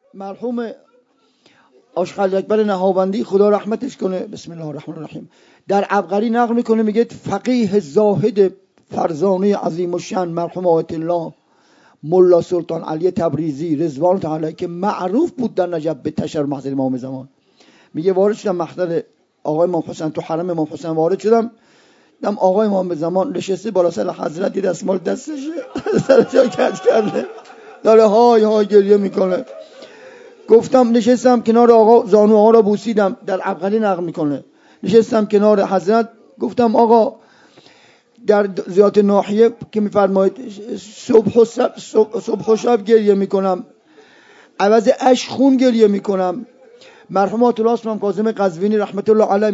مرحوم آشقر اکبر نهاوندی خدا رحمتش کنه، بسم الله الرحمن الرحیم، در عبقری نقل میکنه، میگه فقیه زاهد فرزانه عظیم الشان مرحوم آیت الله ملا سلطان علی تبریزی رضوان الله علیه که معروف بود در نجف به تشر محضر امام زمان، میگه وارد شدم محضر آقای امام حسین، تو حرم امام حسین وارد شدم، دیدم آقای امام زمان نشسته بالا سر حضرت، دید دستمال دستشه سر جا کج کرده داره های های گریه میکنه. گفتم نشستم کنار آقا، زانو آقا را بوسیدم، در عبقری نقل میکنه، نشستم کنار حضرت، گفتم آقا در زیارت ناحیه که میفرمایید صبح و شب گریه میکنم، عوض اشک خون گریه میکنم. مرحوم آیت الله اسمم کاظم قزوینی رحمت الله علیه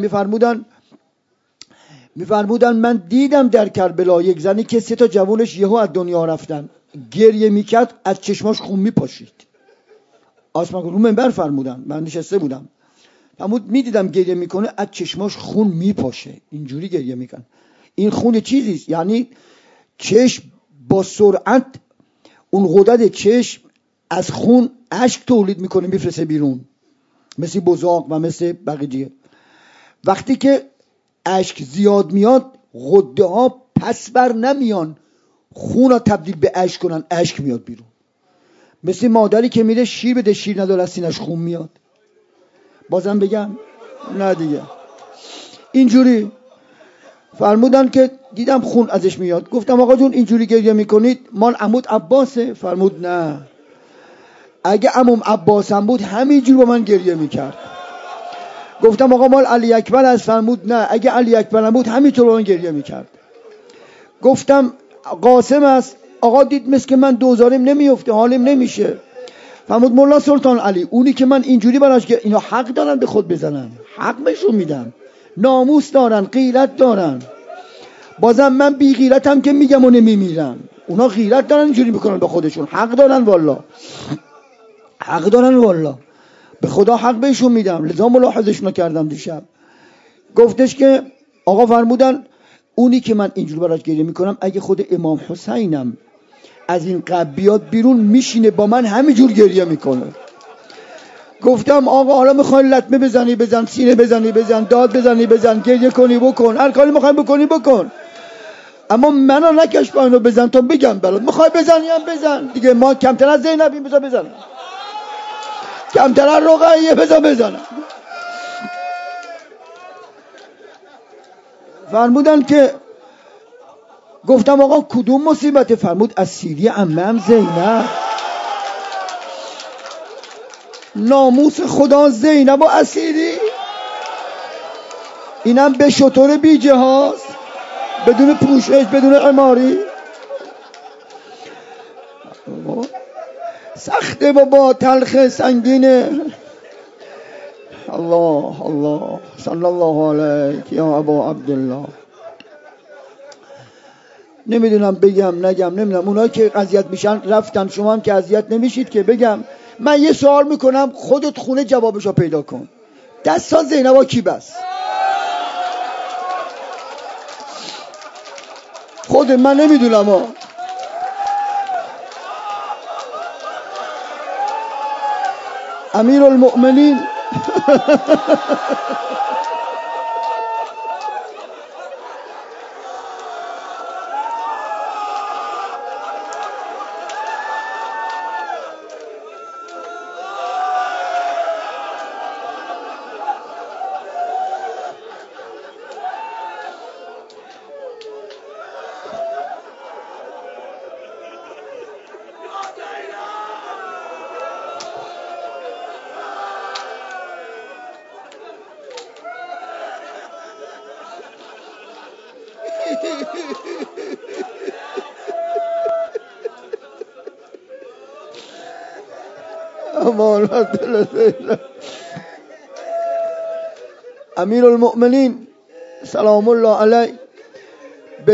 میفرمودن من دیدم در کربلا یک زنی که 3 تا جوانش یهو از دنیا رفتن، گریه میکرد، از چشماش خون میپاشید. آسمان رو منبر فرمودن، من نشسته بودم، فرمود میدیدم گریه میکنه، از چشماش خون میپاشه، اینجوری گریه میکن. این خون چیزیست، یعنی چشم با سرعت، اون غدد چشم از خون اشک تولید میکنه میفرسته بیرون، مثل بزاق و مثل بقیه. وقتی که اشک زیاد میاد غده ها پس بر نمیان خون را تبدیل به اشک کنن، اشک میاد بیرون. مثل مادری که میره شیر بده، شیر نداره از سینش خون میاد. بازم بگم نه دیگه. اینجوری فرمودن که دیدم خون ازش میاد. گفتم آقا جون اینجوری گریه میکنید مال عمود عباسه؟ فرمود نه، اگه عموم عباسم بود همینجور با من گریه میکرد. گفتم آقا مال علی اکبر است؟ فرمود نه، اگه علی اکبرم بود همینطور با من گریه میکرد. گفتم قاسم است؟ آقا دید مثل که من دوزارم نمیفته، حالم نمیشه. فرمود مولا سلطان علی اونی که من اینجوری براش که اینا حق دارن به خود بزنن، حق بهشون میدم، ناموس دارن، غیرت دارن. بازم من بی غیرتم که میگم و نمیمیرم، اونا غیرت دارن اینجوری میکنن به خودشون، حق دارن والله، حق دارن والله، به خدا حق بهشون میدم. لذا ملاحظشون کردم دیشب. گفتش که آقا فرمودن اونی که من اینجوری براش گریه میکنم اگه خود امام حسینم از این قبر بیاد بیرون میشینه با من همینجور گریه میکنه. گفتم آقا حالا میخوای لطمه بزنی بزن، سینه بزنی بزن، داد بزنی بزن، گریه کنی بکن، هر کاری میخوای بکنی بکن، اما منو نکش پایینو بزن تا بگم برات. میخوای بزنی هم بزن دیگه، ما کمتر از زینبیم، بزن بزن، کمتر از رقیه، بزن. فرمودن که گفتم آقا کدوم مصیبت؟ فرمود از سیری عمم زینب. ناموس خدا زینب و اسیری، اینم به شطور بی جهاز، بدون پوشش، بدون عماری، سخته با تلخ سنگینه. الله الله صلی الله علیک یا ابا عبدالله. نمیدونم بگم نگم، نمیدونم اونایی که اذیت میشن رفتن، شما هم که اذیت نمیشید که بگم. من یه سوال میکنم، خودت خونه جوابشو پیدا کن. دستا زینبا کی بس؟ خود من نمیدونم ها. امیرالمؤمنین امیرالمؤمنین سلام الله علیه به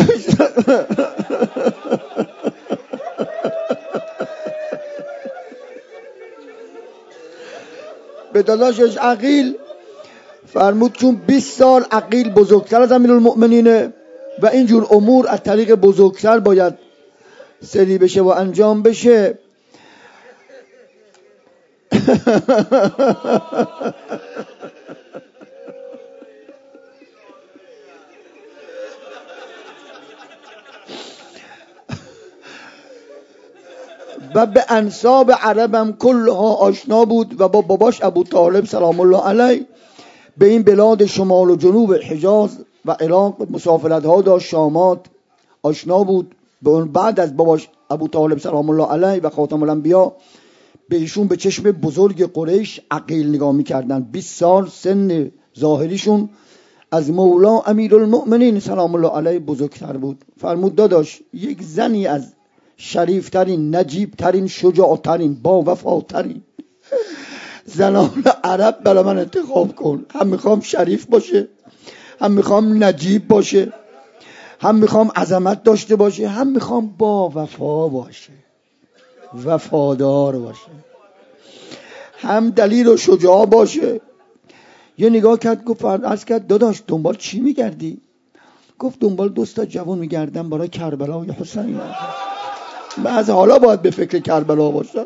داداشش عقیل فرمود چون 20 سال عقیل بزرگتر از امیرالمؤمنینه و اینجور امور از طریق بزرگتر باید سری بشه و انجام بشه، و به انساب عربم کلها آشنا بود و با باباش ابو طالب سلام الله علیه به این بلاد شمال و جنوب حجاز و عراق مسافرت ها داشت، شامات آشنا بود. به اون بعد از باباش ابو طالب سلام الله علیه و خاتم الانبیا به ایشون به چشم بزرگ قریش عقیل نگاه میکردن. 20 سال سن ظاهریشون از مولا امیرالمؤمنین سلام الله علیه بزرگتر بود. فرمود داداش یک زنی از شریفترین، نجیبترین، شجاعترین، با وفاترین زنان عرب برای من انتخاب کن. هم میخوام شریف باشه، هم میخوام نجیب باشه، هم میخوام عظمت داشته باشه، هم میخوام با وفا باشه، وفادار باشه، هم دلیر و شجاع باشه. یه نگاه کرد گفت عرض کرد داداش دنبال چی میگردی؟ گفت دنبال دوستا جوان میگردم برای کربلا و حسین. من از حالا باید به فکر کربلا باشم.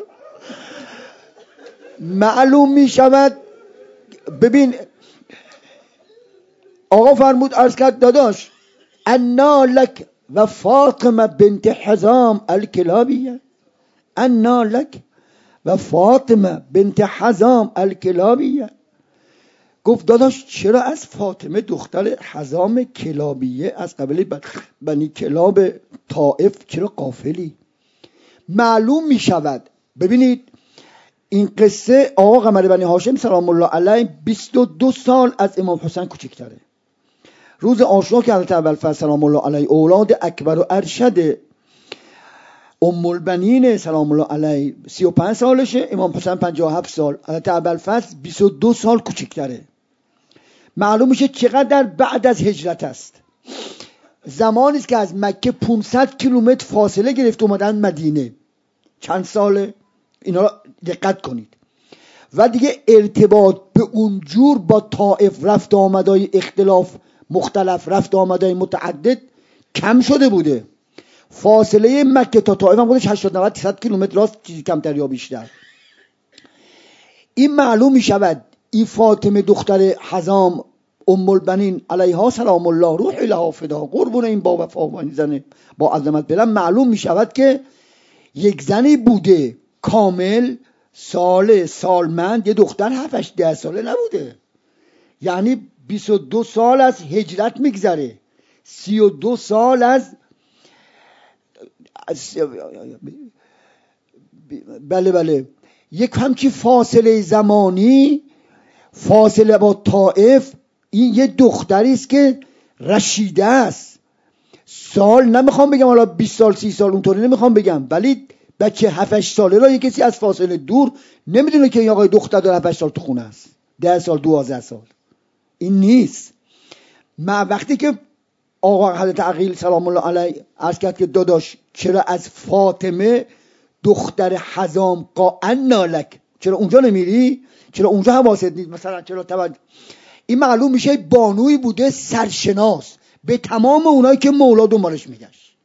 معلوم میشود. ببین آقا فرمود عرض کرد داداش انا لک و فاطمه بنت حزام الکلابیه، انا لک و فاطمه بنت حزام الکلابیه. گفت داداش چرا از فاطمه دختر حزام کلابیه از قبیله بنی کلاب طائف چرا غافلی؟ معلوم می شود. ببینید این قصه آقا قمر بنی هاشم سلام الله علیه 22 سال از امام حسین کوچکتره. روز عاشورا که حضرت ابوالفضل سلام الله علیه اولاد اکبر و ارشد ام البنین سلام الله علیه 35 سالشه، امام حسین 57 سال، حضرت ابوالفضل 22 سال کوچکتره. معلوم میشه چقدر بعد از هجرت است. زمانی است که از مکه 500 کیلومتر فاصله گرفت اومدن مدینه. چند ساله؟ اینا را دقت کنید. و دیگه ارتباط به اونجور با طائف رفت آمدای اختلاف مختلف، رفت آمدای متعدد کم شده بوده. فاصله مکه تا طائف هم خودش 80-90 کیلومتر راست، چیزی کمتر یا بیشتر. این معلوم می شود این فاطمه دختر حزام ام البنین علیها سلام الله روح لها فدا، قربون این با وفا و زن با عظمت برم، معلوم می شود که یک زنی بوده کامل سالمند، یه دختر 7-8-10 ساله نبوده. یعنی 22 سال از هجرت میگذره، 32 سال از بله یک همچی فاصله زمانی، فاصله با طائف. این یه دختری است که رشیده است. سال نمیخوام بگم حالا 20 سال 30 سال اونطوری نمیخوام بگم، ولی بچه 7-8 ساله را یه کسی از فاصله دور نمیدونه که این آقای دختر داره 7-8 سال تو خونه است، 10 سال 12 سال. این نیست. وقتی که آقا حضرت عقیل سلام الله علیه عرض کرد که داداش چرا از فاطمه دختر حزام قاعنا لک، چرا اونجا نمیری، چرا اونجا حواست نیست مثلا، چرا توجه. این معلوم میشه بانوی بوده سرشناس به تمام اونایی که مولا دنبالش میگشت.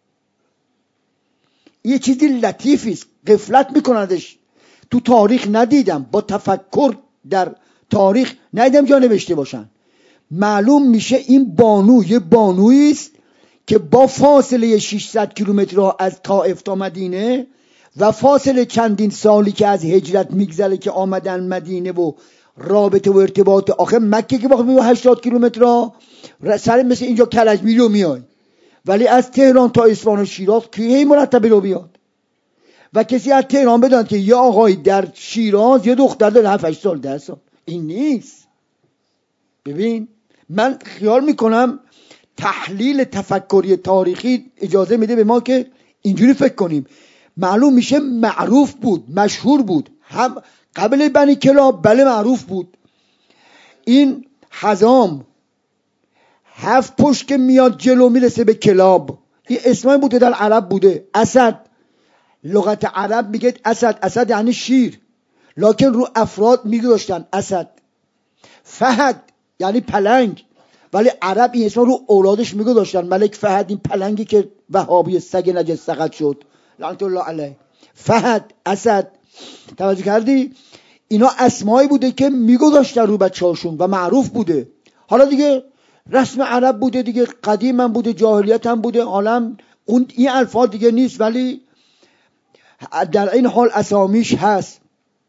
یه چیزی لطیفی است، غفلت میکنندش. تو تاریخ ندیدم، با تفکر در تاریخ ندیدم جا نوشته باشن. معلوم میشه این بانو یه بانویی است که با فاصله 600 کیلومتر از طائف تا مدینه و فاصله چندین سالی که از هجرت میگذره که آمدن مدینه و رابطه و ارتباط. آخه مکه که باید 80 کیلومتر سر مثل اینجا کرج میری و میای، ولی از تهران تا اصفهان و شیراز کی مرتبه رو بیاد؟ و کسی از تهران بدان که یه آقای در شیراز یه دختر داره 7-8 سال 10 سال، این نیست. ببین من خیال میکنم تحلیل تفکری تاریخی اجازه میده به ما که اینجوری فکر کنیم. معلوم میشه معروف بود، مشهور بود، هم قبل بنی کلاب بله معروف بود. این حزام 7 پشت که میاد جلو میرسه به کلاب، این اسمای بوده در عرب بوده. اسد، لغت عرب میگه اسد، اسد یعنی شیر، لکن رو افراد میگذاشتن اسد. فهد یعنی پلنگ، ولی عرب این اسم رو اولادش میگذاشتن. ملک فهد، این پلنگی که وهابی سگ نجس سقط شد لعنت الله علیه. فهد، اسد. توجه کردی؟ اینا اسمایی بوده که میگذاشتن رو بچه هاشون و معروف بوده. حالا دیگه رسم عرب بوده دیگه، قدیم هم بوده، جاهلیت هم بوده، حالا اون این الفاظ دیگه نیست، ولی در این حال اسامیش هست.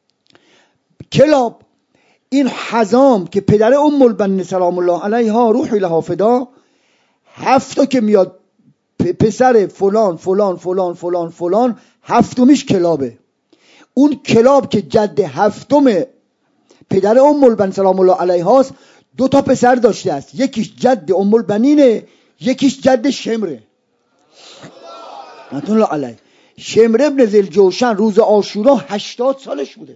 کلاب این حزام که پدر ام البنین سلام الله علیها روحی لها فدا، 7 که میاد پسر فلان فلان فلان فلان فلان، 7میش کلابه. اون کلاب که جد 7 پدر ام البنین سلام الله علیهاست 2 پسر داشته است، یکیش جد ام البنینه، یکیش جد شمره رحمت الله علیه. شمر ابن ذوالجوشن روز عاشورا 80 سالش بوده،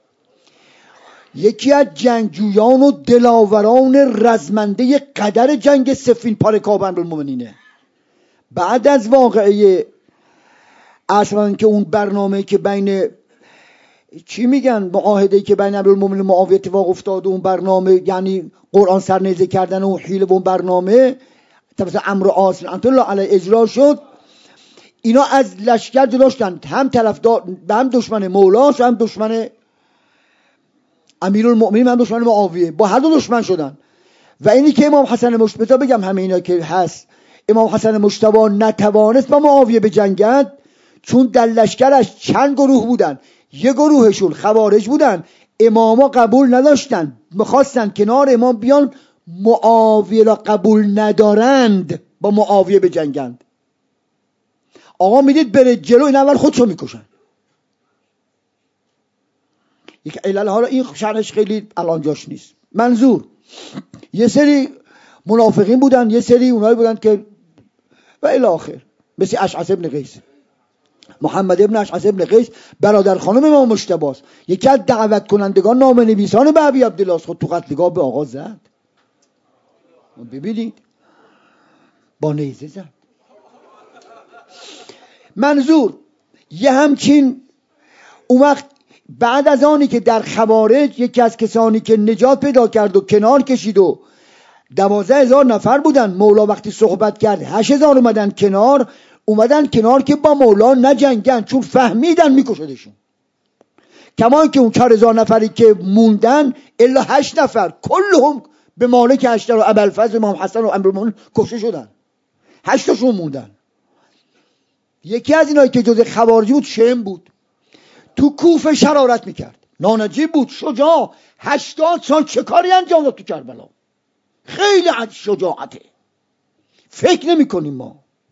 یکی از جنگجویان و دلاوران رزمنده قدر جنگ صفین پارکاب امیرالمومنینه. بعد از واقعه اصلا که اون برنامه که بین چی میگن معاهده که بین امیرالمومنین و معاویه اتفاق افتاد، اون برنامه یعنی قرآن سرنیزه کردن و حیله و اون برنامه مثلا عمرو عاص رحمت الله علیه اجرا شد، اینا از لشکر جدا شدن، هم طرفدار هم دشمن مولاش، هم دشمن امیرالمومنین، هم دشمن معاویه، با هر دو دشمن شدن. و اینی که امام حسن مجتبی بگم همه اینا که هست، امام حسن مجتبی نتوانست با معاویه بجنگد چون در لشکرش چند گروه بودن، یه گروهشون خوارج بودن، اماما قبول نداشتن، میخواستن کنار امام بیان، معاویه را قبول ندارند با معاویه بجنگند. آقا میدید بره جلو، این اول خودشو میکشن. یک علل ها را این شرحش خیلی الان جاش نیست. منظور یه سری منافقین بودن، یه سری اونایی بودن که و الی آخر، مثل اشعث ابن قیس، محمد ابن اشعث ابن قیس برادر خانم امام مجتبی است، یکی از دعوت کنندگان نامه نویسان به ابی عبدالله است، خود تو قتلگاه به آقا زد. ببینید با نیزه زد. منظور یه همچین اون وقت بعد از آنی که در خوارج یکی از کسانی که نجات پیدا کرد و کنار کشید و 12,000 نفر بودن، مولا وقتی صحبت کرد 8,000 اومدن کنار که با مولا نجنگن، چون فهمیدن میکشدشون. کمان که اون 4,000 نفری که موندن الا 8 نفر کلهم به مالک اشتر و ابوالفضل امام حسن و امیرالمومنین کشته شدن، 8 تاشون موندن. یکی از اینایی که جز خوارجی بود شم بود، تو کوفه شرارت میکرد، نانجیب بود، شجاع، 80 سال چه کاری انجام داد تو کربلا، خیلی شجاعته، فکر نمی کنیم ما.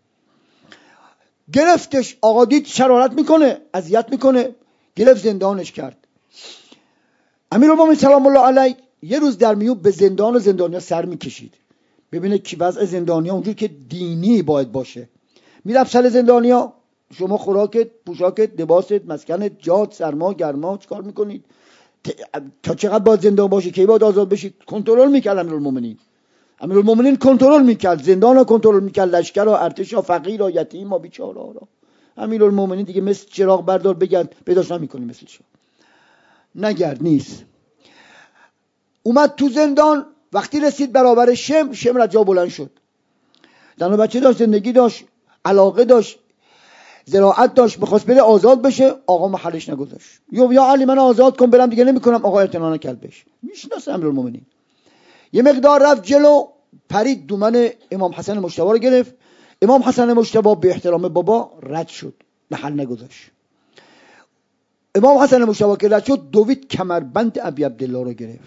گرفتش، آقا دید شرارت میکنه، اذیت میکنه، گرفت زندانش کرد. امیرالمومنین سلام الله علیه یه روز در میون به زندان و زندانیا سر میکشید، ببینه کی وضع زندانیا اونجور که دینی باید باشه. میرفت سر زندانیا، شما خوراکت، پوشاکت، لباست، مسکنت، جات، سرما، گرما چیکار میکنید، تا چقدر باید زندان باشی، کی باید آزاد بشی، کنترل میکرد امیرالمومنین کنترل میکرد، زندان رو کنترل میکرد، لشکر و ارتش و فقیر و یتیم و بیچاره ها. امیرالمومنین دیگه مثل چراغ بردار بگرد پیداش نمیکنی، مثل شو نگرد نیست. اومد تو زندان، وقتی رسید برابر شم را جا بلند شد، زن و بچه داشت، زندگی داشت، علاقه داشت، زراعت داشت، میخواست بره آزاد بشه، آقا محلش نگذاشت. یا علی من آزاد کن برم، دیگه نمیکنم. آقا اعتنا نکرد بهش، میشناسه امیرالمومنین. یه مقدار رفت جلو، پرید دومن امام حسن مجتبی رو گرفت. امام حسن مجتبی به احترام بابا رد شد، محل نگذاشت. امام حسن مجتبی که رد شد، دوید کمربند ابی عبدالله رو گرفت،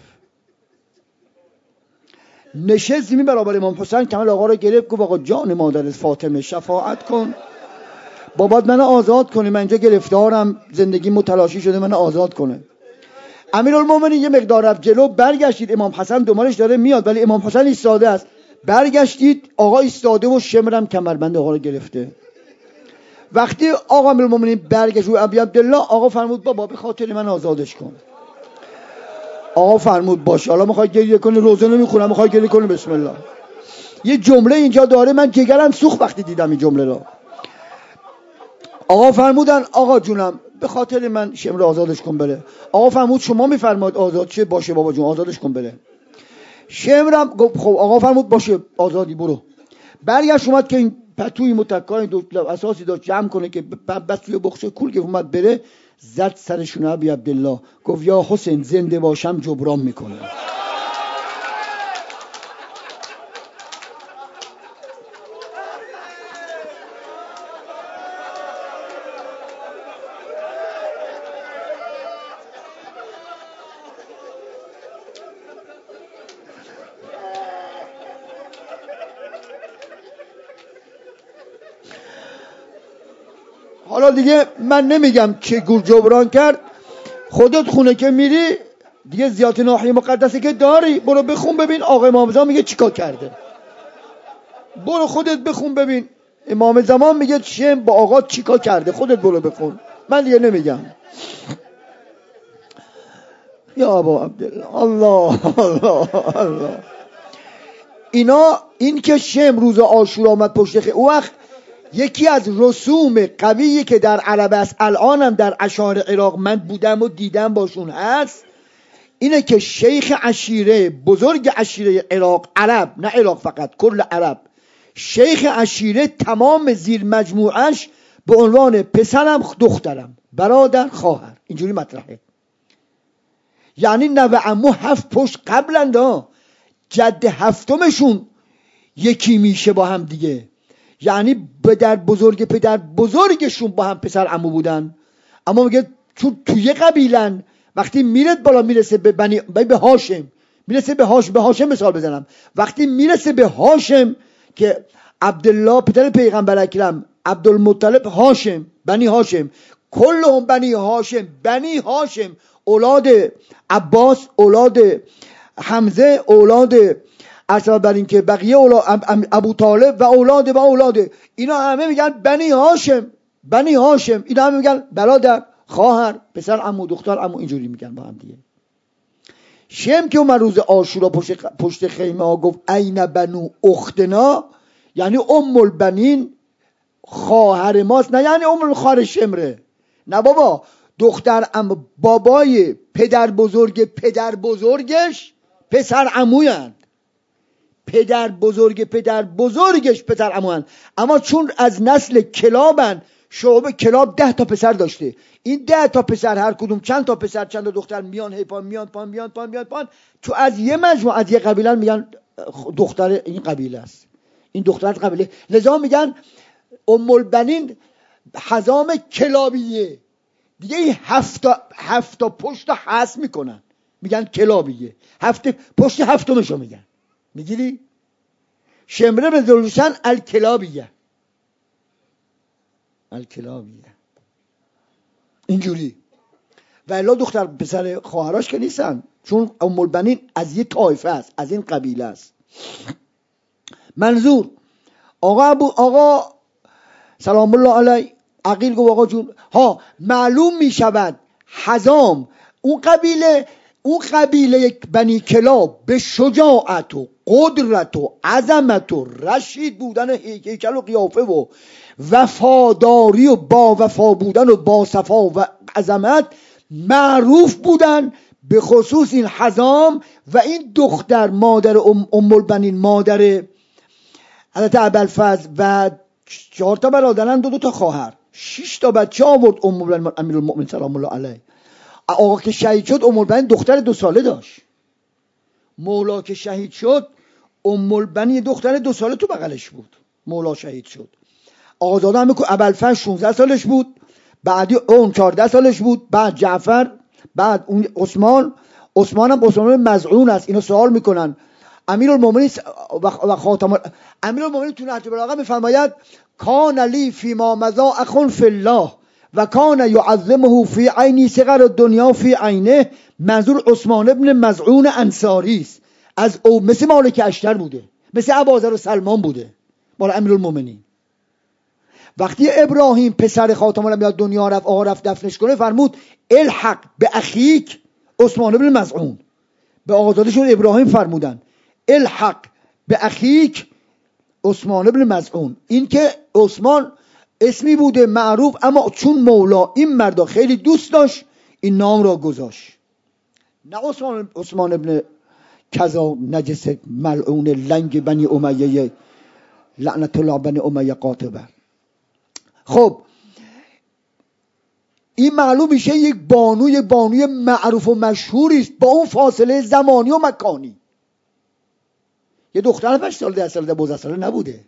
نشست زمین برابر امام حسین، کمر آقا رو گرفت، گفت آقا جان مادر فاطمه شفاعت کن، بابات منو آزاد کنه، من اینجا گرفتارم، زندگی متلاشی شده، منو آزاد کنه. امیرالمومنین یه مقدار رفت جلو، برگشتید، امام حسن دنبالش داره میاد، ولی امام حسین ایستاده است. برگشتید، آقا ایستاده و شمرم کمربند آقا رو گرفته. وقتی آقا امیرالمومنین برگشت رو ابی عبدالله، آقا فرمود بابا به خاطر من آزادش کن. آقا فرمود باشه، حالا میخوای گریه کنی، روزه نمیخونم، میخوای گریه کنی، بسم الله. یه جمله اینجا داره، من جگرم سوخت وقتی دیدم این جمله رو. آقا فرمودن آقا جونم به خاطر من شمر آزادش کن بره. آقا فرمود شما میفرمایید آزاد چه باشه بابا جون، آزادش کن بره. شمرم گفت خب. آقا فرمود باشه آزادی برو. برگشت اومد که این پتوی متکای دو اساسی داشت جمع کنه که بس توی بخش کول که اومد بره، زد سرشون ابی عبدالله، گفت یا حسین زنده باشم جبران میکنم. حالا دیگه من نمیگم که گور جبران کرد، خودت خونه که میری دیگه زیارت ناحیه مقدسه که داری، برو بخون ببین آقا امام زمان میگه چیکار کرده. برو خودت بخون ببین امام زمان میگه چه با آقا چیکار کرده، خودت برو بخون، من دیگه نمیگم. یا ابا عبدالله، الله الله الله. این که شم روز عاشورا آمد پشت او وقت یکی از رسوم قویی که در عرب است، الانم در اشعار عراق من بودم و دیدم باشون هست، اینه که شیخ عشیره، بزرگ عشیره عراق، عرب نه عراق فقط، کل عرب، شیخ عشیره تمام زیر مجموعش به عنوان پسرم، دخترم، برادر، خواهر، اینجوری مطرحه. یعنی نوه عمو 7 پشت قبلن، جد هفتمشون یکی میشه با هم دیگه. یعنی پدر بزرگشون با هم پسر عمو بودن. اما میگه چون توی قبیلن، وقتی میرد بالا میرسه به هاشم، میرسه به هاشم مثال بزنم، وقتی میرسه به هاشم که عبدالله پدر پیغمبر اکرم، عبدالمطلب، هاشم، بنی هاشم، کلهم بنی هاشم، اولاد عباس، اولاد حمزه، اولاد اصلا بر این که بقیه ابو طالب و اولاد اینا همه میگن بنی هاشم. اینا همه میگن برادر، خواهر، پسر عمو، دختر عمو، اینجوری میگن با هم دیگه. شم که اومد روز عاشورا پشت خیمه ها گفت این بنو اختنا، یعنی ام البنین خواهر ماست، نه یعنی ام الخوار شمره، نه بابا، دختر بابای پدر بزرگش پسر عمویند، پدر بزرگش پسر عمویند. اما چون از نسل کلابن، شعبه کلاب 10 تا پسر داشته، این 10 تا پسر هر کدوم چند تا پسر چند تا دختر میان پان تو از یه مجموعه، از یه قبیله میگن دختر این قبیله است، این دختر قبیله، لذا میگن ام البنین حزام کلابیه دیگه. این 7 تا پشت حس میکنن، میگن کلابیه، پشت هفتمشو میگن، میگیری؟ شمره به دلوشن الکلابیه اینجوری. و الا دختر پسر خواهراش که نیستن، چون ام البنین از یه طایفه است، از این قبیله است. منظور آقا سلام الله علیه عقیل گفت آقا جون معلوم می شود حزام اون قبیله بنی کلاب به شجاعت و قدرت و عظمت و رشید بودن هیکل و قیافه و وفاداری و با وفا بودن و با صفا و عظمت معروف بودن، به خصوص این حزام و این دختر مادر ام البنین، مادر حضرت ابوالفضل و 4 تا برادران، 2 تا خواهر، 6 تا بچه آورد امیرالمؤمنین سلام الله علیه. آقا که شهید شد ام البنین دختر 2 ساله داشت. مولا که شهید شد ام البنین دختر 2 ساله تو بغلش بود. مولا شهید شد. آقازاده هم که ابوالفضل 16 سالش بود، بعدی اون 14 سالش بود، بعد جعفر، بعد اون عثمان هم عثمان مزعون است. اینو سوال میکنن امیرالمؤمنین و خاتم امیرالمؤمنین تو نهج البلاغه میفرماید کان لی فی ما مضى اخ فی الله و کان یعظمه فی عینی صغر الدنیا فی عینه. منظور عثمان ابن مزعون انصاری است، از او مثل مالک اشتر بوده، مثل ابوذر و سلمان بوده مال امیرالمؤمنین. وقتی ابراهیم پسر خاتم الانبیا دنیا رفت، آقا رفت دفنش کنه، فرمود الحق به اخیک عثمان ابن مزعون. به آقازادهشون ابراهیم فرمودن الحق به اخیک عثمان ابن مزعون. این که عثمان اسمی بوده معروف، اما چون مولا این مردا خیلی دوست داشت این نام را گذاشت. نه عثمان ابن کذا نجس ملعون لنگ بنی امیه لعنت الله بنی امیه قاطبه. خب این معلوم میشه یک بانوی معروف و مشهوری است با اون فاصله زمانی و مکانی. یه دختر 8 ساله 10 ساله 12 ساله نبوده.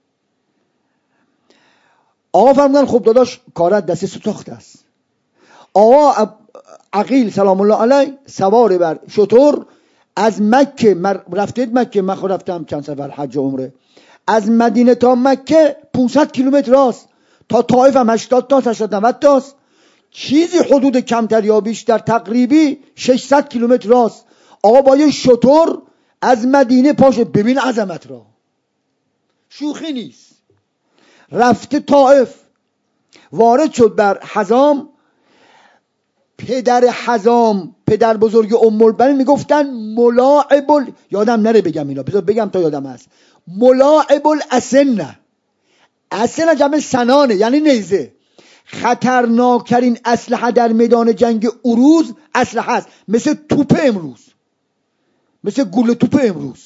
آقا فرمودن خب داداش کارت دست سوخته است. آقا عقیل سلام الله علیه سوار بر شتر از مکه رفتید مکه، من خود رفتم چند سفر حج و عمره، از مدینه تا مکه 500 کیلومتر راست، تا طائف هم 80 تا 90 تاست، چیزی حدود کمتر یا بیشتر تقریبی 600 کیلومتر راست. آقا با یه شتر از مدینه پاشه، ببین عظمت را، شوخی نیست. رفته طائف، وارد شد بر حزام. پدر حزام، پدر بزرگ ام البنین میگفتن ملاعب یادم نره بگم اینا، بذار بگم تا یادم هست. ملاعب الاسنه، اسنه جمع سنانه یعنی نیزه. خطرناکترین اسلحه در میدان جنگ اروز اسلحه است، مثل توپ امروز، مثل گوله توپ امروز.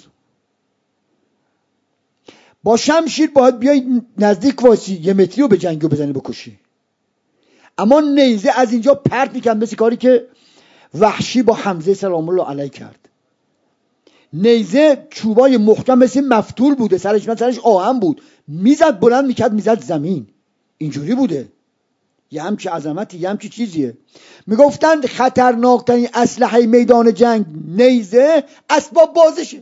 با شمشیر باید بیای نزدیک واسی 1 متری رو به جنگو بزنی بکشی. اما نیزه از اینجا پرت میکرد، مثل کاری که وحشی با حمزه سلام الله علیه کرد. نیزه چوبای محکم مثل مفتول بوده، سرش آهن بود، میزد بلند میکرد میزد زمین، اینجوری بوده. یه همچی عظمتی، یه همچی چیزیه. میگفتن خطرناکترین اسلحه میدان جنگ نیزه، اسباب بازشه.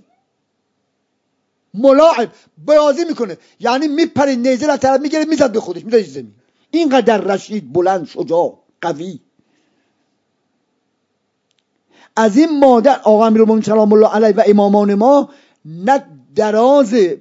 ملاعب بازی میکنه، یعنی میپره نیزه را طرف میگیره میزد به خودش میذاره زمین. اینقدر رشید، بلند، شجاع، قوی. از این مادر آقا امیرالمومنین سلام الله علیه و امامان ما نه درازه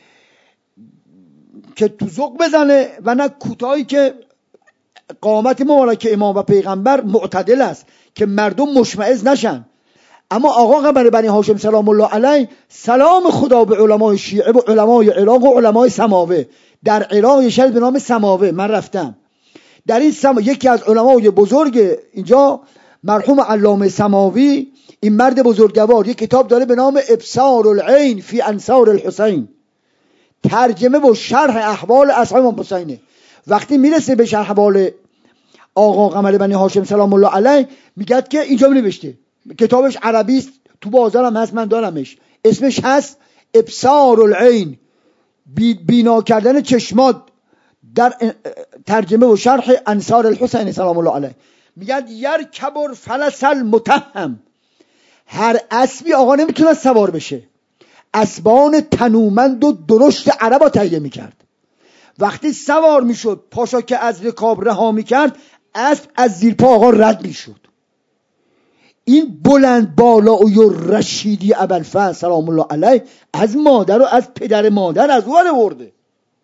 که توزق بزنه و نه کوتاهی که قامت مبارک امام و پیغمبر معتدل است که مردم مشمئز نشن. اما آقا قمر بنی هاشم سلام الله علیه سلام خدا به علمای شیعه و علمای عراق و علمای سماوه. در عراق شهر به نام سماوه من رفتم. در این یکی از علمای بزرگ اینجا مرحوم علامه سماوی، این مرد بزرگوار، یک کتاب داره به نام ابصار العین فی انصار الحسین، ترجمه و شرح احوال اصحاب امام حسینه. وقتی میرسه به شرح احوال آقا قمر بنی هاشم سلام الله علیه میگه که اینجا نوشته، کتابش عربی است، تو بازارم هست، من دارمش، اسمش هست ابصار العین، بینا کردن چشمات، در ترجمه و شرح انصار الحسین سلام الله علیه. میگن یرکب الفلس المتهم، هر اسبی آقا نمیتونه سوار بشه، اسبان تنومند و درشت عربا تهیه میکرد. وقتی سوار میشد پاشا که از رکاب رها میکرد، اسب از زیر پا آقا رد میشد. این بلند بالا و رشیدی ابوالفضل سلام الله علیه از مادر و از پدر مادر از او آورده.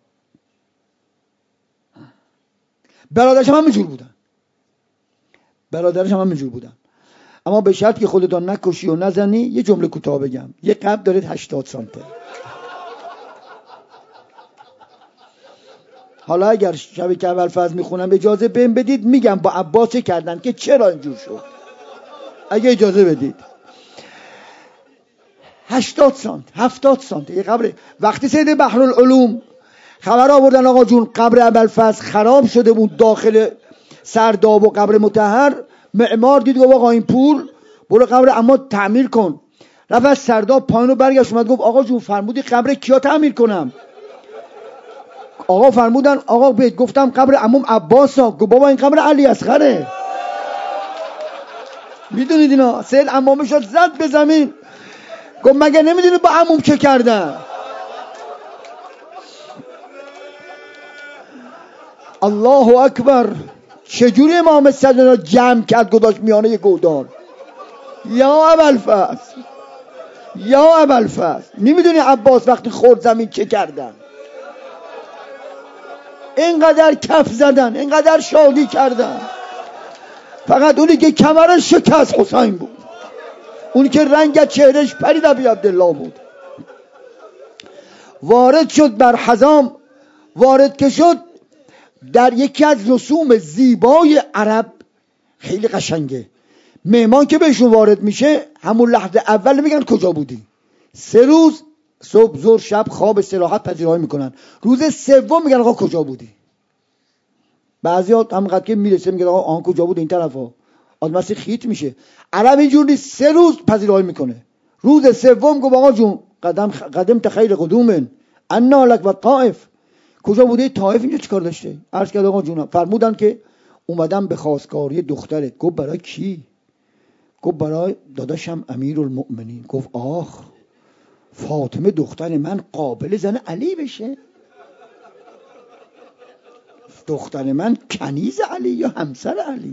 برادرش هم همینجور بودن، اما به شرط که خودتان نکشی و نزنی. یه جمله کوتاه بگم، یه قبر دارید 80 سانته. حالا اگر شب که ابوالفضل میخونم اجازه بهم بدید میگم با عباس چه کردن که چرا اینجور شد، اگه اجازه بدید. 80 سانت 70 سانت یه قبر. وقتی سید بحرالعلوم خبر آوردن آقا جون قبر ابوالفضل خراب شده بود داخل سرداب و قبر مطهر، معمار دید گفت آقا این پول برو قبر عمو تعمیر کن. رفت از سرداب پایین رو برگشت اومد گفت آقا جون فرمودی قبر کیا تعمیر کنم؟ آقا فرمودن آقا بهت گفتم قبر عموم عباسا. گفت بابا این قبر علی اصغره. میدونید اینا؟ سید عمامه شد زد به زمین گفت مگه نمیدونی با عموم چه کردن؟ الله اکبر. چجوری امام صدر را جمع کرد گذاشت میانه گودار؟ یا ابوالفضل نمیدونی عباس وقتی خورد زمین چه کردن؟ اینقدر کف زدن، اینقدر شادی کردن. فقط اونی که کمرش شکست حسین بود، اونی که رنگ چهرش پرید ابی عبدالله بود. وارد شد بر حزام، وارد که شد در یکی از رسوم زیبای عرب، خیلی قشنگه. مهمان که بهشون وارد میشه همون لحظه اول میگن کجا بودی؟ 3 روز صبح ظهر شب خواب استراحت پذیرایی میکنن. روز سوم میگن آقا کجا بودی؟ بعضیا همونقدر که میرسه میگه آقا آن کجا بود این طرفا، آدم اصلا خیت میشه. عرب اینجور نیست، 3 روز پذیرایی میکنه. روز سوم گفت آقا جون قدم تخیر قدومن انا لک و طائف. کجا بوده؟ طائف. اینجا چیکار داشته؟ عرض کرد آقا جون فرمودن که اومدم به خواستگاری دخترت. گفت برای کی؟ گفت برای داداشم امیرالمؤمنین. گفت آخ فاطمه دختر من قابل زن علی بشه؟ دختر من کنیز علی یا همسر علی؟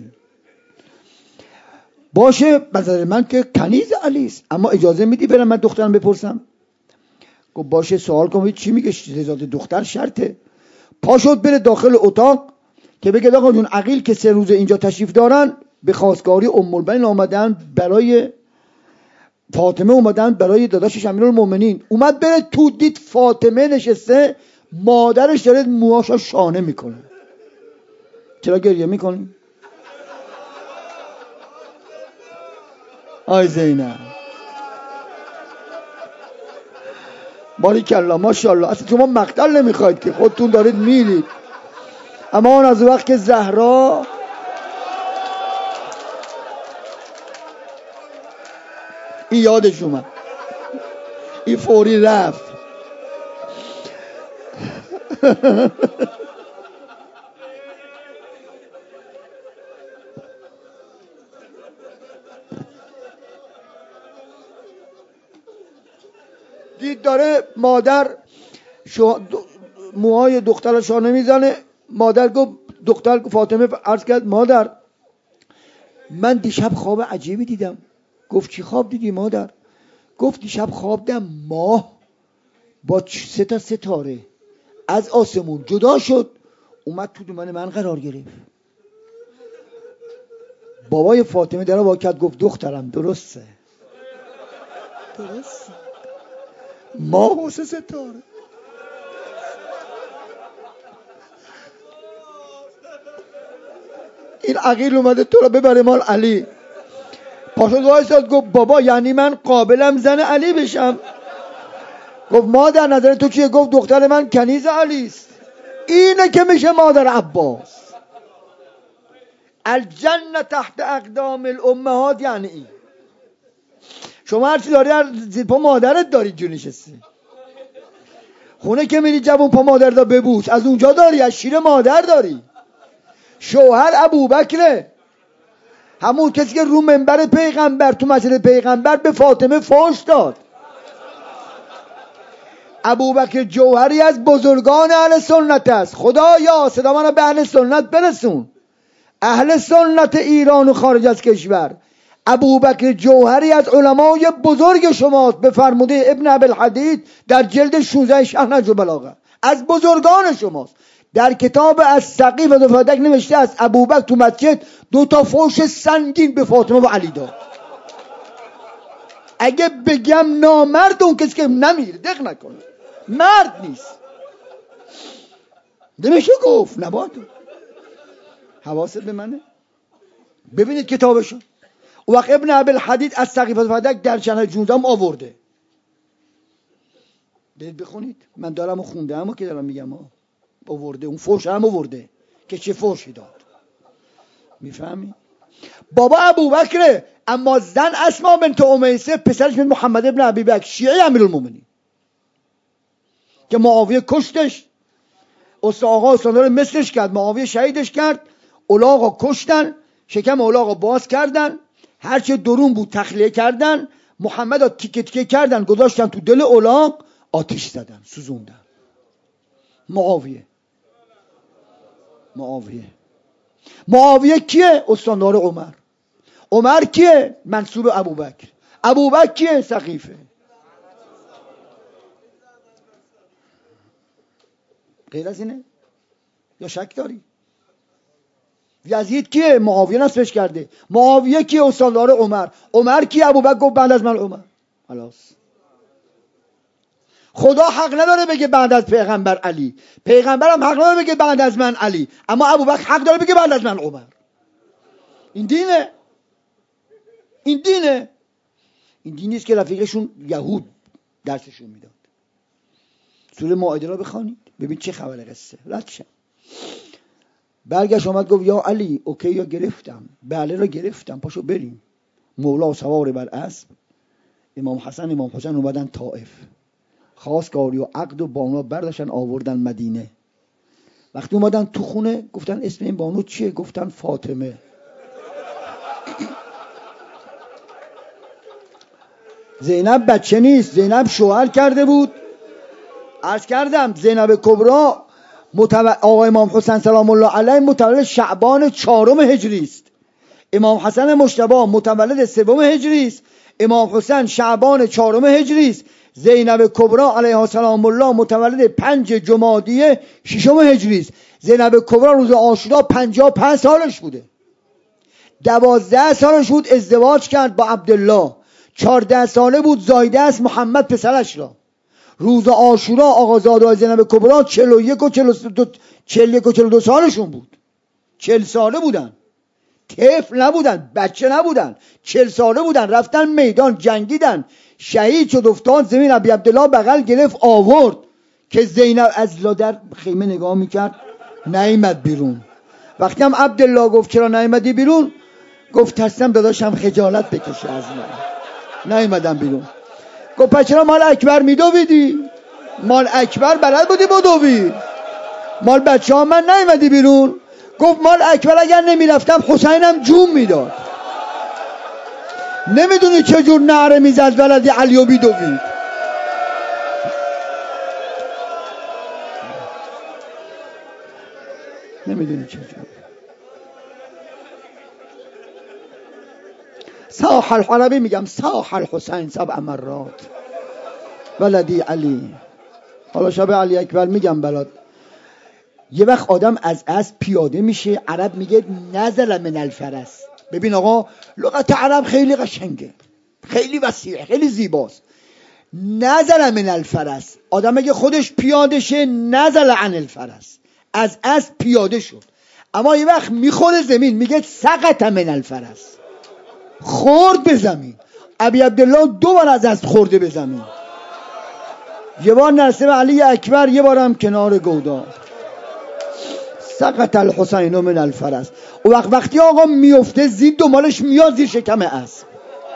باشه بذار من که کنیز علی است، اما اجازه میدی برم من دخترم بپرسم؟ گفت باشه سوال کن. چی میگه؟ رضایت دختر شرطه. پا شد بره داخل اتاق که بگه آقا جون عقیل که 3 روز اینجا تشریف دارن به خواستگاری ام البنین آمدن، برای فاطمه اومدن برای داداشش امیرالمؤمنین. اومد بره تو دید فاطمه نشسته، مادرش داره موهاشو شانه میکنه. چرا گریه میکنی؟ آی زینب باریکلا ماشاءالله. اصلا شما مقتل نمیخواید که خودتون دارید میرید، اما اون از وقت که زهرا این یادش اومد، این فوری رفت. دید داره مادر موهای دختر شانه میزنه. مادر گفت دختر فاطمه عرض کرد مادر من دیشب خواب عجیبی دیدم. گفت چی خواب دیدی مادر؟ گفت دیشب خواب دیدم ماه با 3 تا ستاره از آسمون جدا شد اومد تو دامن من قرار گرفت. بابای فاطمه در واقعیت گفت دخترم درسته ماه و 3 ستاره. این عقیل اومده تو رو ببره مال علی. پاشو وایساد گفت بابا یعنی من قابلم زن علی بشم؟ گفت مادر نظر تو چیه؟ گفت دختر من کنیز علی است. اینه که میشه مادر عباس. الجنه تحت اقدام الامهات. یعنی این شما هرچی داری زیر پا مادرت داری جو نشستی. خونه که میری جوون پا مادر دا ببوس، از اونجا داری، از شیر مادر داری. شوهر ابوبکر، همون کسی که رو منبر پیغمبر تو مسجد پیغمبر به فاطمه فحش داد. ابوبکر جوهری از بزرگان اهل سنت است. خدایا صدا منو به اهل سنت برسون، اهل سنت ایران و خارج از کشور. ابوبکر جوهری از علمای بزرگ شماست به فرموده ابن ابوالحدید در جلد 16 شرح نهج البلاغه، از بزرگان شماست. در کتاب السقیف و دفادک نوشته است ابوبکر تو مسجد 2 تا فحش سنگین به فاطمه و علی داد. اگه بگم نامرد اون کسی که نمیره دق نکنه، مرد نیست، نمیشه گفت نباید. حواست به منه. ببینید کتابشو. و وقت ابن ابوالحدید از سقیف الفدک در شرح 16 آورده. برید بخونید. من دارم خونده اما که دارم میگم آورده. اون فحش هم آورده که چه فحشی داد. میفهمی؟ بابا ابوبکر، اما زن اسما بنت امیسه پسرش من محمد ابن ابی بکر شیعه امیرالمومنین که معاویه کشتش، آقا استاندار مصرش کرد، معاویه شهیدش کرد، الاغا کشتن، شکم الاغا باز کردن، هرچه درون بود تخلیه کردن، محمد ها تیکه تیکه کردن گذاشتن تو دل الاغ، آتش زدن سوزوندن. معاویه کیه؟ استاندار عمر. عمر کیه؟ منصوب ابوبکر. ابوبکر کیه؟ سقیفه. غیر از اینه؟ یا شک داری؟ یزید کیه؟ معاویه نصبش کرده. معاویه کیه؟ استاندار عمر. عمر کیه؟ ابوبکر گفت بعد از من عمر. خلاص. خدا حق نداره بگه بعد از پیغمبر علی، پیغمبرم حق نداره بگه بعد از من علی، اما ابوبکر حق داره بگه بعد از من عمر. این دینه. این دینی است که رفیقشون یهود درسشون میداد. سوره مائده را بخوانید ببین چه خبر قصه. رد شد. برگشت آمد گفت یا علی اوکی یا گرفتم، بله را گرفتم، پاشو بریم. مولا سوار بر اسب، امام حسن امام حسین اومدن طائف، خواستگاری و عقد و بانو برداشتن آوردن مدینه. وقتی اومدن تو خونه گفتن اسم این بانو چیه؟ گفتن فاطمه. زینب بچه نیست، زینب شوهر کرده بود. عرض کردم زینب کبرا آقا امام حسین سلام الله علیه متولد شعبان 4 هجری است. امام حسن مجتبی متولد 3 هجری است. امام حسین شعبان 4 هجری است. زینب کبرا علیها سلام الله متولد 5 جمادی 6 هجری است. زینب کبرا روز عاشورا 55 سالش بوده. 12 سالش بود ازدواج کرد با عبدالله. 14 ساله بود زایده است محمد پسرش را. روز عاشورا آقازاده زینب کبرا 41 و 42 سالشون بود. 40 ساله بودن، طفل نبودن، بچه نبودن، 40 ساله بودن. رفتن میدان جنگیدن، شهید شد، افتاد زمین. ابی عبدالله بغل گرفت آورد که زینب از لادر خیمه نگاه میکرد، نیامد بیرون. وقتی هم عبدالله گفت چرا نیامدی بیرون؟ گفت ترسیدم داداشم خجالت بکشه از من، نیامدم بیرون. گفت پس چرا مال اکبر میدویدی؟ مال اکبر بلد بودی بدوی، مال بچه ها من نیامدی بیرون؟ گفت مال اکبر اگر نمیرفتم حسینم جون میداد. نمیدونی چجور نعره میزد ولدی علیو بیدوید. نمیدونی چجور. صاح الحلبی میگم صاح الحسین 7 مرات ولدی علی. حالا شب علی اکبر میگم بلاد. یه وقت آدم از اسب پیاده میشه، عرب میگه نزل من الفرس. ببین آقا لغت عرب خیلی قشنگه، خیلی وسیعه، خیلی زیباست. نزل من الفرس، آدم اگه خودش پیاده شه نزل عن الفرس، از اسب پیاده شد. اما یه وقت میخوره زمین میگه سقط من الفرس، خورد به زمین. ابی عبدالله 2 بار از اسب خورده به زمین، یه بار نصب علی اکبر، یه بارم کنار گودا. سقط الحسین من الفرس. و وقتی آقا میفته زید دنبالش میاد زیر شکم اسب.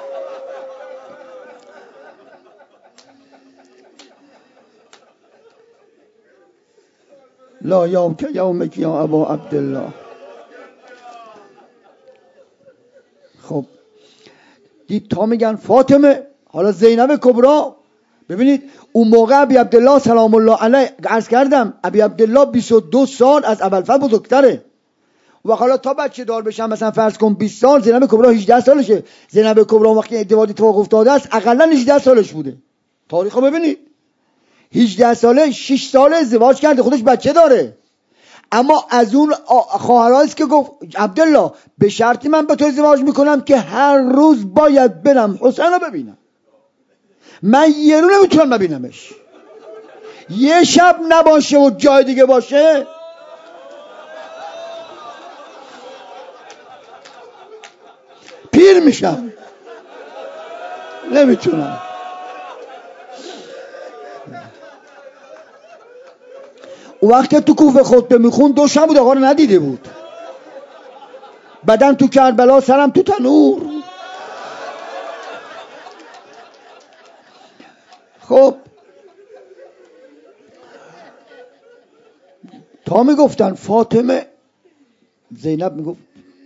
لا یومک یومک یا ابا عبدالله. خب دید تا میگن فاطمه. حالا زینب کبرا ببینید اون موقع ابی عبدالله سلام الله علیه، عرض کردم ابی عبدالله 22 سال از ابوالفضل بزرگتره. و حالا تا بچه دار بشن مثلا فرض کن 20 سال، زینب کبرا 18 سالشه. زینب کبرا وقتی ازدواج اتفاق افتاده است اقلا 18 سالش بوده. تاریخو ببینید 18 ساله 6 ساله ازدواج کرده، خودش بچه داره. اما از اون خواهرایست که گفت عبدالله به شرطی من با تو ازدواج میکنم که هر روز باید برم حسین رو ببینم. من یه رو نمیتونم ببینمش، یه شب نباشه و جای دیگه باشه پیر میشم، نمیتونم. اون وقت تو کوفه خطبه میخون 2 شب بود آقا رو ندیده بود. بدن تو کربلا سرم تو تنور. خب تا میگفتن فاطمه، زینب میگفت،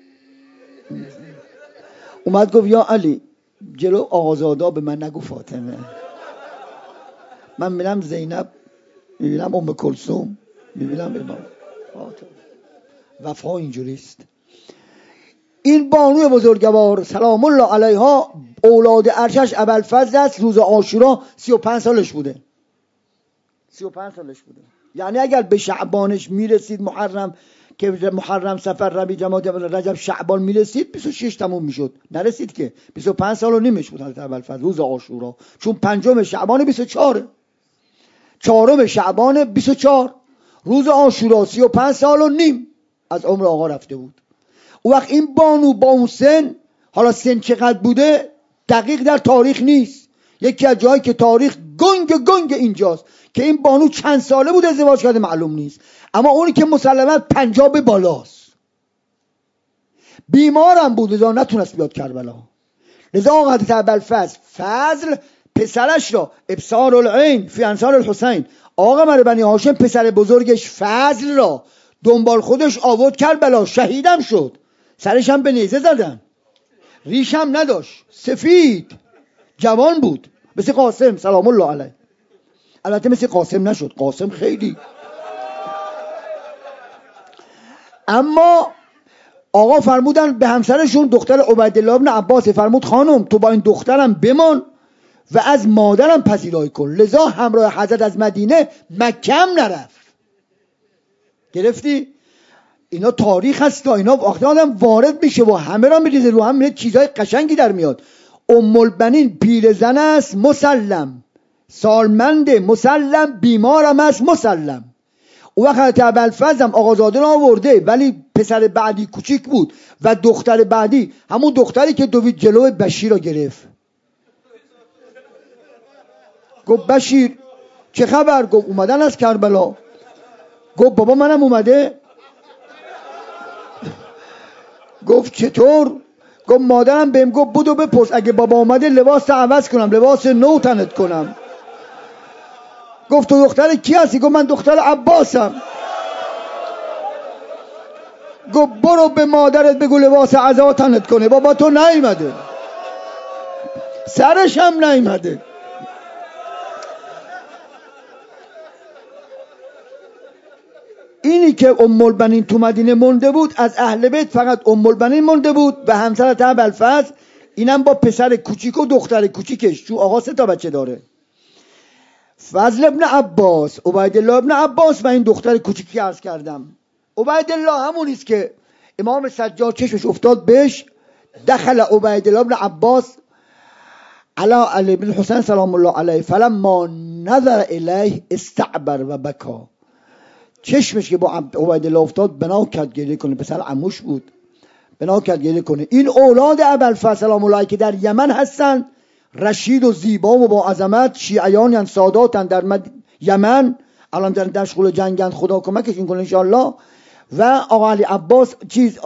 اومد گفت یا علی جلو آقازادا به من نگو فاطمه، من میرم زینب، میبینم ام کلثوم، میبینم امام فاطمه. وفا اینجوریست. این بانوی بزرگوار سلام الله علیها اولاد ارشش ابوالفضل است. روز عاشورا 35 سالش بوده. 35 سالش بوده. یعنی اگر به شعبانش میرسید، محرم که محرم صفر ربیع جمادی رجب شعبان میرسید 26 تموم میشد. نرسید که 25 سال و نیمش بود حضرت ابوالفضل روز عاشورا، چون 5 شعبان 24 4 شعبان 24 روز عاشورا 35 سال و نیم از عمر آقا رفته بود. اون وقت این بانو با اون سن، حالا سن چقدر بوده دقیق در تاریخ نیست، یکی از جایی که تاریخ گنگ اینجاست که این بانو چند ساله بود ازدواج کرده معلوم نیست، اما اونی که مسلماً 50 به بالاست، بیمارم بود لذا نتونست بیاد کربلا. لذا آقا حضرت ابوالفضل پسرش را ابصار العین فی انصار الحسین، آقا مر بنی هاشم پسر بزرگش فضل را دنبال خودش آورد کربلا، شهیدم شد، سرش هم به نیزه زدن، ریش هم نداشت، سفید جوان بود مثل قاسم سلام الله علیه. البته مثل قاسم نشد، قاسم خیلی. اما آقا فرمودن به همسرشون دختر عبیدالله ابن عباس، فرمود خانم تو با این دخترم بمان و از مادرم پذیرایی کن. لذا همراه حضرت از مدینه مکه هم نرفت. گرفتی؟ اینا تاریخ هست، اینا وقتی آدم وارد میشه و همه را میریزه رو هم، چیزای قشنگی در میاد. ام البنین پیرزن است مسلم، سالمند مسلم، بیمارم است مسلم. اون وقت ابوالفضل هم آقازاده را آورده ولی پسر بعدی کوچیک بود و دختر بعدی همون دختری که دوید جلو بشیر را گرفت. گفت بشیر چه خبر؟ گفت اومدن از کربلا. گفت بابا منم اومده. گفت چطور؟ گفت مادرم بهم گفت بودو بپرس اگه بابا اومده لباس عوض کنم، لباس نو تنت کنم. گفت تو دختر کی هستی؟ گفت من دختر عباسم. گفت برو به مادرت بگو لباس عزا تنت کنه، بابا تو نیومده، سرش هم نیومده. اینی که ام البنین تو مدینه مونده بود، از اهل بیت فقط ام البنین مونده بود و همسر ابوالفضل، اینم با پسر کوچیک و دختر کوچیکش، چون آقا 3 تا بچه داره، فضل ابن عباس، عبیدالله ابن عباس و این دختر کوچیکی عرض کردم. عبیدالله همونیست که امام سجاد چشمش افتاد بهش، دخل عبیدالله ابن عباس علی ابن حسین سلام الله علیه فلما نظر الیه استعبر و بکا. چشمش که با عبیدالله افتاد بنا کرد گریه کنه، پسر عموش بود، بنا کرد گریه کنه. این اولاد ابوالفضل سلام الله علیه که در یمن هستن، رشید و زیبا و با عظمت، شیعیان یعنی ساداتن در یمن، الان در شغل جنگن، خدا کمکشون کنه انشاءالله. و آقا علی عباس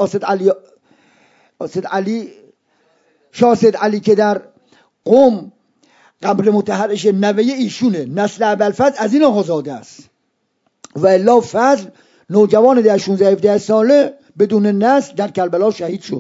شاه سید علی که در قم قبر مطهرش نوه ایشونه، نسل ابوالفضل از این آقازاده است. و الا فضل نوجوان در 16-17 ساله بدون نسل در کربلا شهید شد.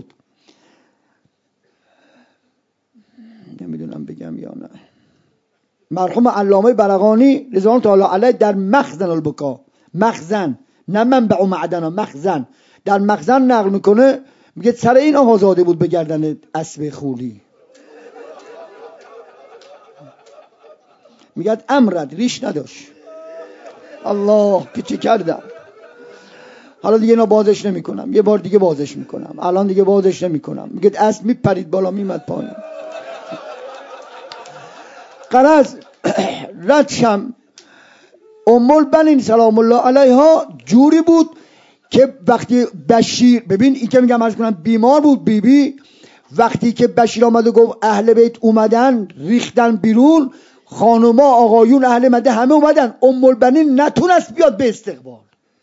نمیدونم بگم یا نه. مرحوم علامه برقانی رضوان تعالی علیه در مخزن البکا، مخزن نه منبع و معدن، مخزن، در مخزن نقل میکنه، میگه سر این آقازاده بود به گردن اسب خولی. میگه امرد ریش نداشت. الله که چی کردم. حالا دیگه اینا بازش نمی کنم، یه بار دیگه بازش میکنم، الان دیگه بازش نمی کنم. میگه اسب میپرید بالا میمد پایین. قرض ردشم ام البنین سلام الله علیها جوری بود که وقتی بشیر، ببین این که میگم عرض کنم بیمار بود بیبی، وقتی که بشیر آمد و گفت اهل بیت اومدن ریختن بیرون، خانوما آقایون اهل مده همه اومدن، ام البنین نتونست بیاد به استقبال،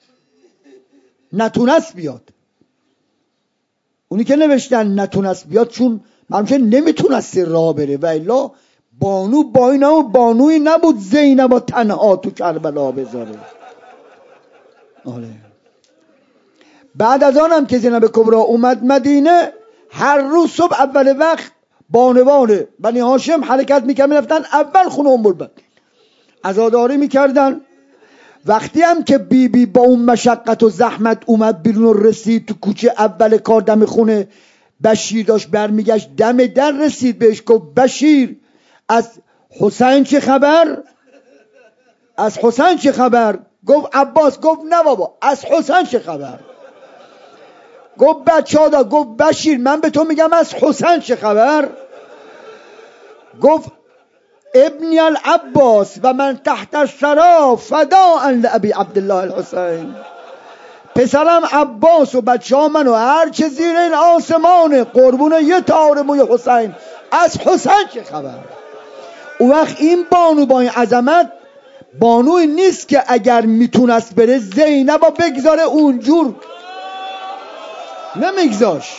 نتونست بیاد. اونی که نوشتن نتونست بیاد چون معلومه نمیتونست راه بره، و الا بانو با اینا بانوی نبود زینب تنها تو کربلا بذاره. آره. بعد از آنم که زینب کبرا اومد مدینه، هر روز صبح اول وقت بانوان بنی هاشم حرکت میکردن، میرفتن اول خونه ام البنین عزاداری میکردن. وقتی هم که بیبی با اون مشقت و زحمت اومد بیرون و رسید تو کوچه، اول کار دم خونه بشیر داشت برمیگشت، دم در رسید بهش گفت بشیر از حسین چه خبر؟ از حسین چه خبر؟ گفت عباس. گفت نه بابا از حسین چه خبر؟ گفت بچه ها دا. گفت بشیر من به تو میگم از حسین چه خبر؟ گفت ابنی العباس و من تحت الثری فداء لابی عبدالله الحسین. پسرم عباس و بچه ها منو هر چه زیر این آسمانه قربون یه تار موی حسین. از حسین چه خبر؟ اون وقت این بانو با این عظمت بانوی نیست که اگر میتونست بره زینبا بگذاره اونجور، نمیگذاش.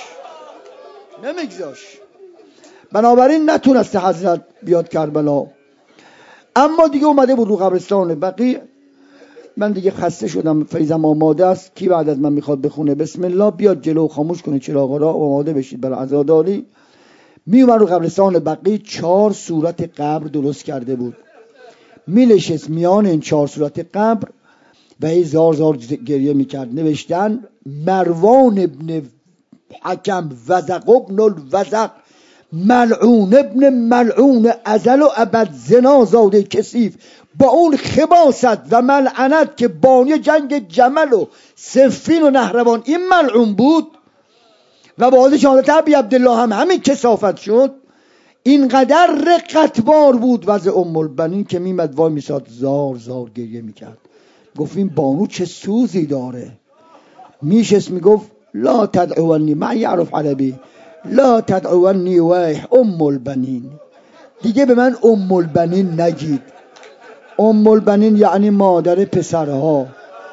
بنابراین نتونسته حضرت بیاد کربلا. اما دیگه اومده بود رو قبرستان بقیع. من دیگه خسته شدم، فیضم آماده است، کی بعد از من میخواد بخونه بسم الله بیاد جلو، خاموش کنه چراغا را، آماده بشید برای عزاداری. می اومد رو قبرستان بقیع. 4 صورت قبر درست کرده بود. می نشست میان این 4 صورت قبر و ای زار زار گریه میکرد. نوشتن مروان ابن حکم وزق ابن الوزق ملعون ابن ملعون ازل و ابد زنا زاده کثیف، با اون خباست و ملعنت که بانی جنگ جمل و صفین و نهروان این ملعون بود و با حاضر شهادت ابی عبدالله هم همین کثافت شد. اینقدر رقتبار بود وضع ام البنین که میمد وای میساد زار زار گریه میکرد. گفت این بانو چه سوزی داره. میشست میگفت لا تدعونی، من یعرف عربی، لا تدعونی ویح ام البنین، دیگه به من ام البنین نگید. ام البنین یعنی مادر پسرها.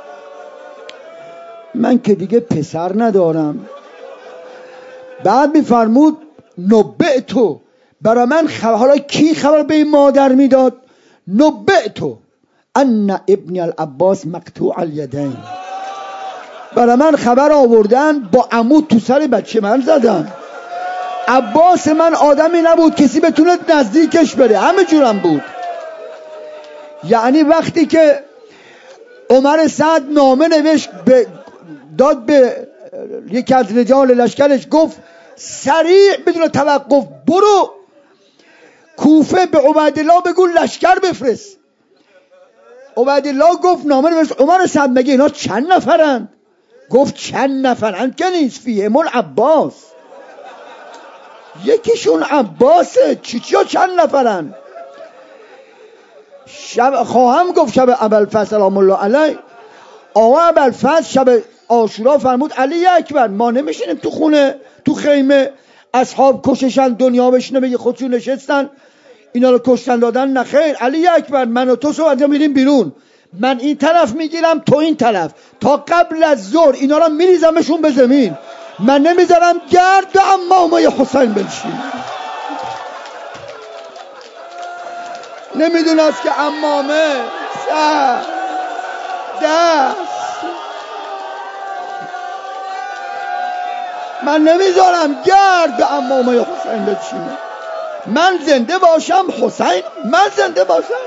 من که دیگه پسر ندارم. بعد میفرمود نبئتو، برای من حالا کی خبر به این مادر میداد؟ نبئتو ان ابن العباس مقطوع الیدین، برای من خبر آوردن با عمود تو سر بچه من زدن. عباس من آدمی نبود کسی بتونه نزدیکش بره، همه جورم بود. یعنی وقتی که عمر سعد نامه نوشت داد به یکی از رجال لشکرش، گفت سریع بدون توقف برو کوفه به عبیدالله بگو لشکر بفرست. عبیدالله گفت نامه نوشت عمر سعد مگه اینا چند نفرن؟ گفت چند نفرن که نیست، فیهم العباس، یکیشون عباسه، چیا چند نفرن؟ شب خواهم گفت شب ابوالفضل سلام الله علیه، آقا ابوالفضل شب عاشورا فرمود علی اکبر ما نمیشینیم تو خونه تو خیمه، اصحاب کششن دنیا بشینه بگه خودشون نشستن اینا رو کشتن دادن، نه خیر علی اکبر من و تو صبح میریم بیرون، من این طرف میگیرم تو این طرف، تا قبل از ظهر اینا رو میریزمشون به زمین، من نمیذارم گرد عمامه حسین بنشین. نمیدونست که عمامه سر دست، من نمیذارم گرد به عمامه حسین بنشینه. من زنده باشم حسین، من زنده باشم.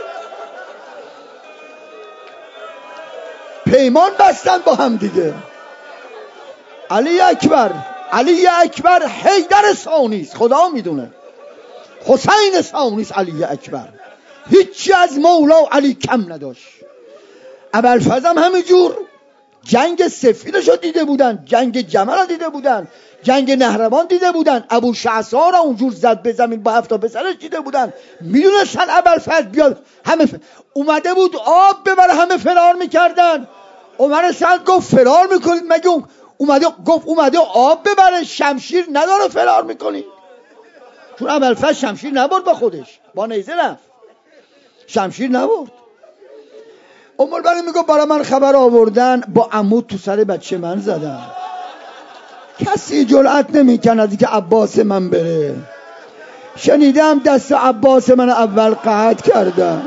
پیمان بستن با هم دیگه. علی اکبر حیدر ثانیست، خدا میدونه. حسین ثانیست علی اکبر، هیچی از مولا و علی کم نداشت. ابوالفضل هم همینجور جنگ سفیرشو دیده بودن، جنگ جمل رو دیده بودن، جنگ نهروان دیده بودن، ابو شعثا رو اونجور زد به زمین با 7 پسرش دیده بودن، میدونستن ابوالفضل بیاد همه اومده بود آب ببره، همه فرار میکردن. عمر سعد گفت فرار میکنید مگه اومده آب ببره، شمشیر نداره فرار میکنید؟ چون ابوالفضل شمشیر نبرد با خودش، با نیزه رفت، شمشیر نبرد. ام البنین میگه برای من خبر آوردن با عمود تو سر بچه من زدن، کسی جرأت نمیکنه از اینکه عباس من بره. شنیدم دست عباس من اول قطع کردن.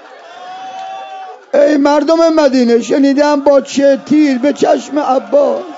ای مردم مدینه، شنیدم با چه تیر به چشم عباس